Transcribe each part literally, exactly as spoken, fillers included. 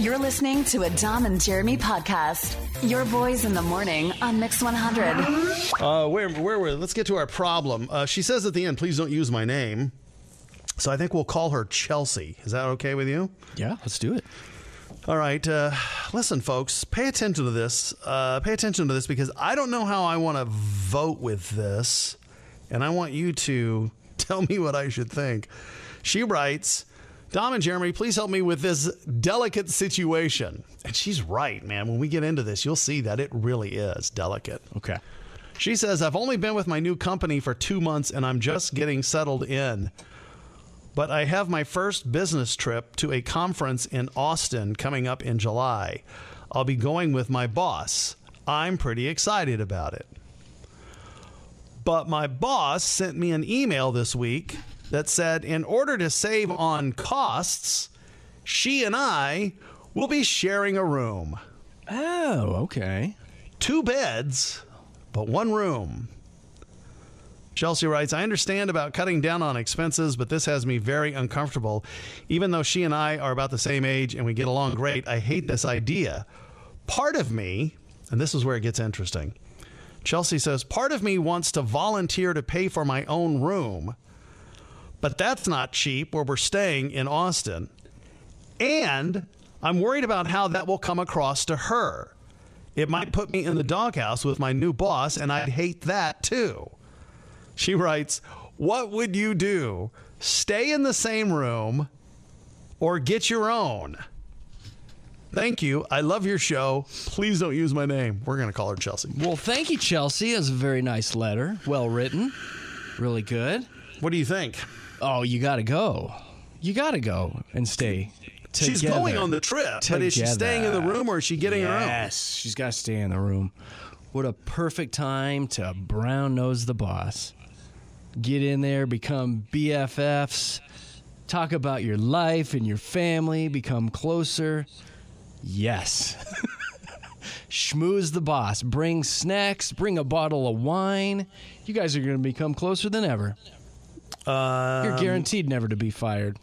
You're listening to a Dom and Jeremy podcast. Your boys in the morning on Mix one hundred. Uh, where, where, where? Let's get to our problem. Uh, she says at the end, please don't use my name. So I think we'll call her Chelsea. Is that okay with you? Yeah, let's do it. All right. Uh, listen, folks, pay attention to this. Uh, pay attention to this because I don't know how I want to vote with this. And I want you to tell me what I should think. She writes, Dom and Jeremy, please help me with this delicate situation. And she's right, man. When we get into this, you'll see that it really is delicate. Okay. She says, I've only been with my new company for two months and I'm just getting settled in. But I have my first business trip to a conference in Austin coming up in July. I'll be going with my boss. I'm pretty excited about it. But my boss sent me an email this week that said, in order to save on costs, she and I will be sharing a room. Oh, okay. Two beds, but one room. Chelsea writes, I understand about cutting down on expenses, but this has me very uncomfortable. Even though she and I are about the same age and we get along great, I hate this idea. Part of me, and this is where it gets interesting, Chelsea says, part of me wants to volunteer to pay for my own room, but that's not cheap where we're staying in Austin. And I'm worried about how that will come across to her. It might put me in the doghouse with my new boss, and I'd hate that too. She writes, what would you do? Stay in the same room or get your own? Thank you. I love your show. Please don't use my name. We're going to call her Chelsea. Well, thank you, Chelsea. That's a very nice letter. Well written. Really good. What do you think? Oh, you got to go. You got to go and stay together. She's going on the trip, Together. but is she staying in the room or is she getting yes, her own? Yes, she's got to stay in the room. What a perfect time to brown nose the boss. Get in there, become B F Fs, talk about your life and your family, become closer. Yes. Schmooze the boss. Bring snacks, bring a bottle of wine. You guys are going to become closer than ever. Um, You're guaranteed never to be fired.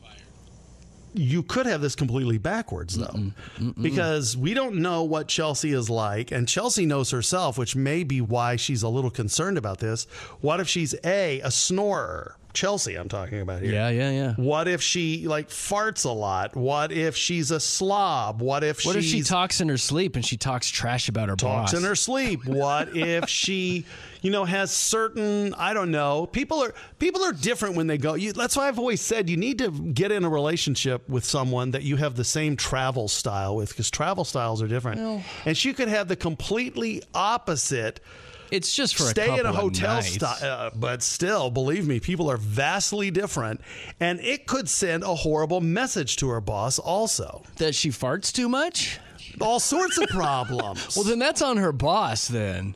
You could have this completely backwards, though, Mm-mm, mm-mm. because we don't know what Chelsea is like, and Chelsea knows herself, which may be why she's a little concerned about this. What if she's A, a snorer? Chelsea, I'm talking about here. Yeah, yeah, yeah. What if she, like, farts a lot? What if she's a slob? What if What if she's... she talks in her sleep and she talks trash about her talks boss? in her sleep? What if she, you know, has certain, I don't know, people are people are different when they go. You, that's why I've always said you need to get in a relationship with someone that you have the same travel style with, because travel styles are different. Well, and she could have the completely opposite. It's just for Stay a in a couple of hotel nights. style, uh, but still, believe me, people are vastly different, and it could send a horrible message to her boss also. That she farts too much? All sorts of problems. Well, then that's on her boss, then.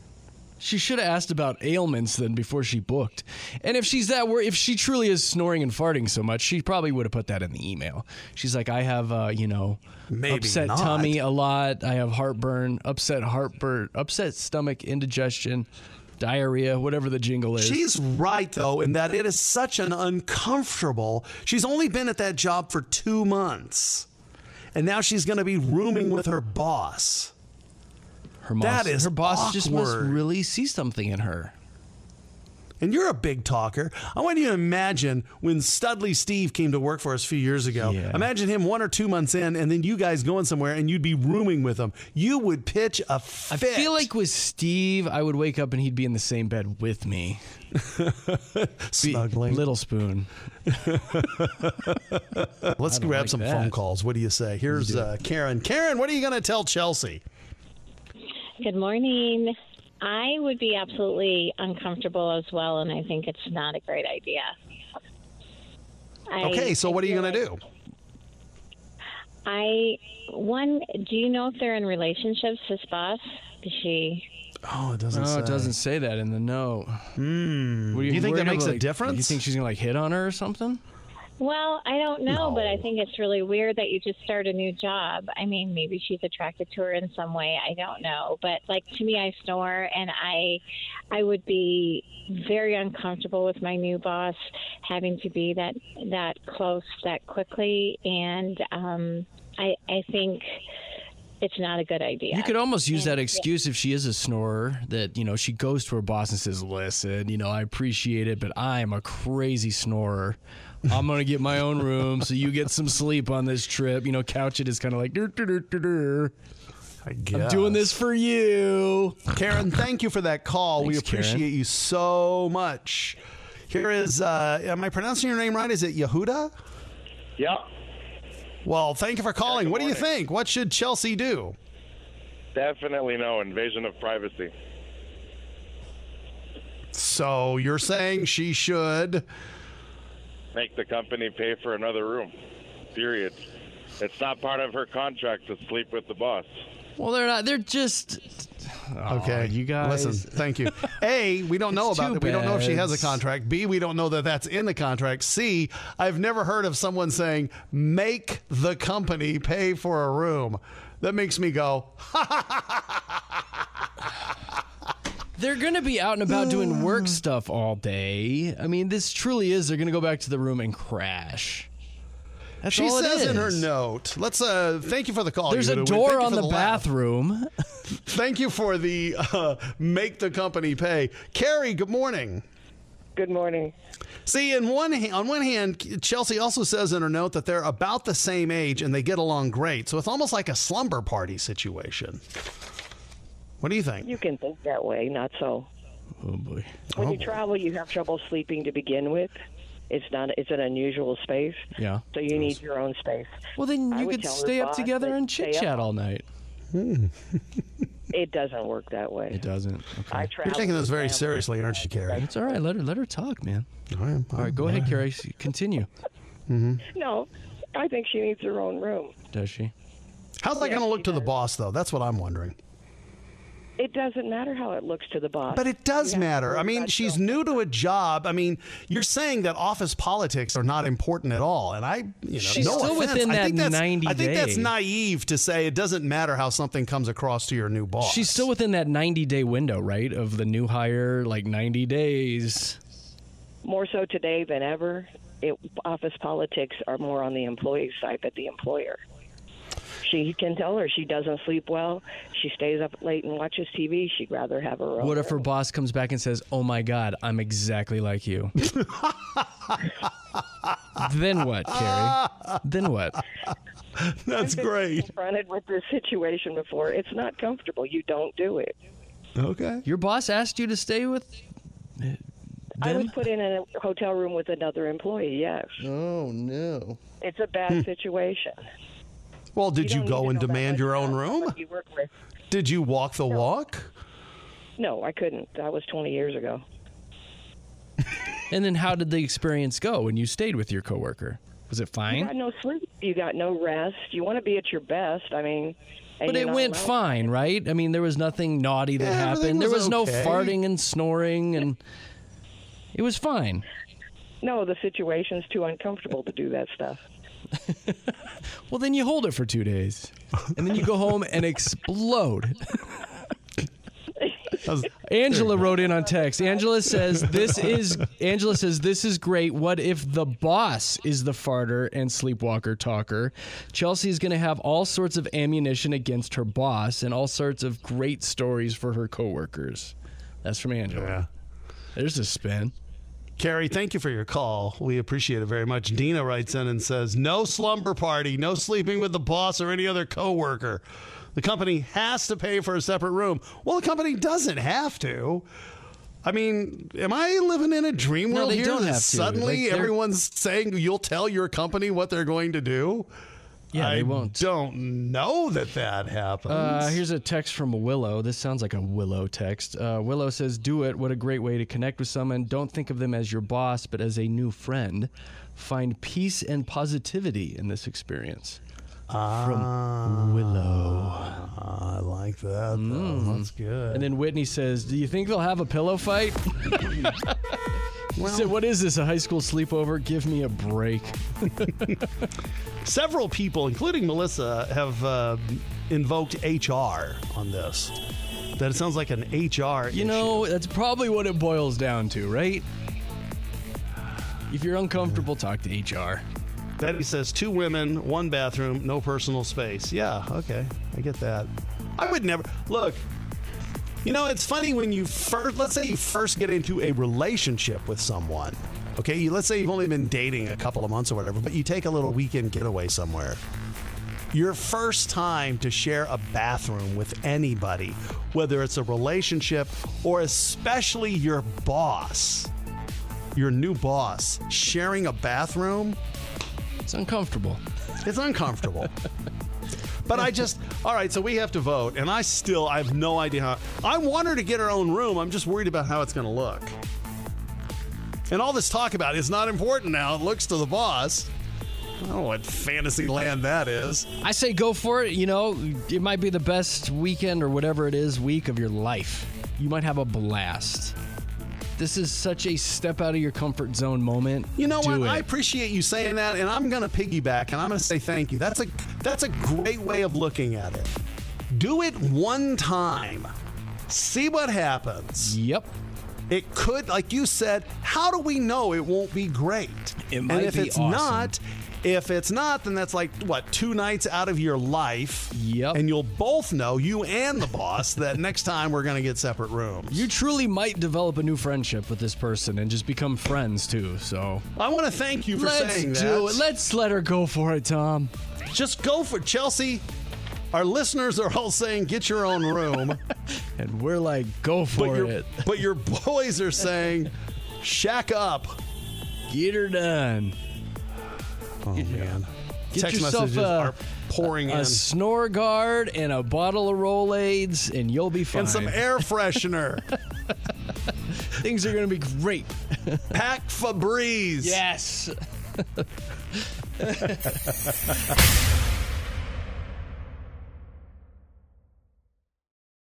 She should have asked about ailments then before she booked. And if she's that worried, if she truly is snoring and farting so much, she probably would have put that in the email. She's like, I have, uh, you know, Maybe upset not. tummy a lot. I have heartburn, upset heartburn, upset stomach, indigestion, diarrhea, whatever the jingle is. She's right, though, in that it is such an uncomfortable. She's only been at that job for two months, and now she's going to be rooming with her boss. Her boss, That is her boss just must awkward. really see something in her. And you're a big talker. I want you to imagine when Studley Steve came to work for us a few years ago. Yeah. Imagine him one or two months in, and then you guys going somewhere, and you'd be rooming with him. You would pitch a fit. I feel like with Steve, I would wake up and he'd be in the same bed with me. Snuggling. Little spoon. Let's grab like some that. phone calls. What do you say? Here's uh, Karen. Karen, what are you going to tell Chelsea? Good morning. I would be absolutely uncomfortable as well, and I think it's not a great idea. I, Okay, so I what are you feel going to like- do? I one. Do you know if they're in relationships? This boss, is she? Oh, it doesn't No, say. it doesn't say that in the note. Hmm. What are Do you think worried that makes about, a like, difference? You think she's going to like hit on her or something? Well, I don't know, No. but I think it's really weird that you just start a new job. I mean, maybe she's attracted to her in some way. I don't know, but like to me, I snore, and I, I would be very uncomfortable with my new boss having to be that that close that quickly, and um, I I think it's not a good idea. You could almost use And- that excuse if she is a snorer, that, you know, she goes to her boss and says, listen, you know, I appreciate it, but I'm a crazy snorer. I'm going to get my own room so you get some sleep on this trip. You know, couch it is kind of like, dur, dur, dur, dur, dur. I guess. I'm doing this for you. Karen, thank you for that call. we Thanks, Karen. appreciate you so much. Here is, uh, am I pronouncing your name right? Is it Yehuda? Yeah, Well, thank you for calling. good What do you morning. think? What should Chelsea do? definitely no invasion of privacy. So you're saying she should. Make the company pay for another room. Period. It's not part of her contract to sleep with the boss. Well, they're not. They're just. Oh, Okay, you guys. Listen, thank you. A, we don't know It's about two it. We don't know if she has a beds. contract. B, we don't know that that's in the contract. C, I've never heard of someone saying, make the company pay for a room. That makes me go, They're going to be out and about doing work stuff all day. I mean, this truly is. They're going to go back to the room and crash. That's she all it says in her is. note. Let's uh thank you for the call. There's a Yehuda. door Thank you on for the, laugh. bathroom. Thank you for the uh, make the company pay. Carrie, good morning. Good morning. See, in one ha- on one hand, Chelsea also says in her note that they're about the same age and they get along great. So it's almost like a slumber party situation. What do you think? You can think that way, not so. Oh, boy. When Oh, you boy. travel, you have trouble sleeping to begin with. It's not. It's an unusual space, Yeah. so you need your own space. Well, then I you would could tell her stay up boss together that and stay chit chat up. all night. It doesn't work that way. It doesn't. I Okay. travel. You're taking this with very family. seriously, aren't you, Carrie? It's all right. Let her let her talk, man. I am. All right, go ahead, Carrie. Continue. No, I think she needs her own room. Does she? How's that Yeah, going to look she to the does. boss, though? That's what I'm wondering. It doesn't matter how it looks to the boss. But it does You have to matter. worry I mean, about she's your own- new to a job. I mean, you're saying that office politics are not important at all, and I, you know, She's no still offense. within I that think that's, ninety I think that's day. naive to say it doesn't matter how something comes across to your new boss. She's still within that ninety day window, right? Of the new hire, like ninety days. More so today than ever. It, office politics are more on the employee side than the employer. She can tell her she doesn't sleep well. She stays up late and watches T V. She'd rather have her own. What if her room. boss comes back and says, "Oh my God, I'm exactly like you"? Then what, Carrie? Then what? That's I've been great. confronted with this situation before. It's not comfortable. You don't do it. Okay. Your boss asked you to stay with I was them? put in a hotel room with another employee. Yes, Oh no. it's a bad situation. Well, did you, don't go need to and know that demand much your own about room? somebody You work with. Did you walk the walk? No, I couldn't. That was twenty years ago. And then how did the experience go when you stayed with your coworker? Was it You fine? got no sleep. You got no rest. You want to be at your best. I mean, and But you're it not went allowed- fine, right? I mean, there was nothing naughty that Yeah, everything happened. There was was no okay. farting and snoring, and it was fine. No, the situation's too uncomfortable to do that stuff. Well, then you hold it for two days, and then you go home and explode. Angela wrote in on text. Angela says this is Angela says this is great. What if the boss is the farter and sleepwalker talker? Chelsea's going to have all sorts of ammunition against her boss and all sorts of great stories for her coworkers. That's from Angela. Yeah. There's a spin. Carrie, thank you for your call. We appreciate it very much. Dina writes in and says, no slumber party, no sleeping with the boss or any other coworker. The company has to pay for a separate room. Well, the company doesn't have to. I mean, am I living in a dream No, world they here don't that have to. suddenly Like, they're- everyone's saying you'll tell your company what they're going to do? Yeah, I they won't. don't know that that happens. Uh, here's a text from Willow. This sounds like a Willow text. Uh, Willow says, do it. What a great way to connect with someone. Don't think of them as your boss, but as a new friend. Find peace and positivity in this experience. From Willow. I like that, though. That's good. And then Whitney says, do you think they'll have a pillow fight? Well, So what is this, a high school sleepover? Give me a break. several people, including Melissa, have uh, invoked H R on this. That it sounds like an H R You issue. know, that's probably what it boils down to, right? If you're uncomfortable, talk to H R. Betty says two women, one bathroom, no personal space. Yeah, okay. I get that. I would never. Look, you know, it's funny when you first, let's say you first get into a relationship with someone. Okay, you, let's say you've only been dating a couple of months or whatever, but you take a little weekend getaway somewhere. Your first time to share a bathroom with anybody, whether it's a relationship or especially your boss, your new boss, sharing a bathroom, It's uncomfortable. it's uncomfortable. But I just, all right, so we have to vote, and I still, I have no idea how. I want her to get her own room. I'm just worried about how it's going to look. And all this talk about is not important now. It looks to the boss. I don't know what fantasy land that is. I say go for it. You know, it might be the best weekend or whatever it is, week of your life. You might have a blast. This is such a step out of your comfort zone moment. You know Do what? it. I appreciate you saying that, and I'm going to piggyback, and I'm going to say thank you. That's a that's a great way of looking at it. Do it one time. See what happens. Yep. It could, like you said, how do we know it won't be great? It might and if be it's awesome. not, if it's not, then that's like, what, two nights out of your life? Yep. And you'll both know, you and the boss, that next time we're going to get separate rooms. You truly might develop a new friendship with this person and just become friends too. So I want to thank you for let's saying that. do it. Let's let her go for it, Tom. Just go for it. Chelsea, our listeners are all saying, get your own room. And we're like, go but, for your, it. but your boys are saying, shack up. Get her done. Oh, man. Get Text yourself messages a, are pouring a in. snore guard and a bottle of Rolaids, and you'll be fine. And some air freshener. Things are going to be great. Pack Febreze. Yes.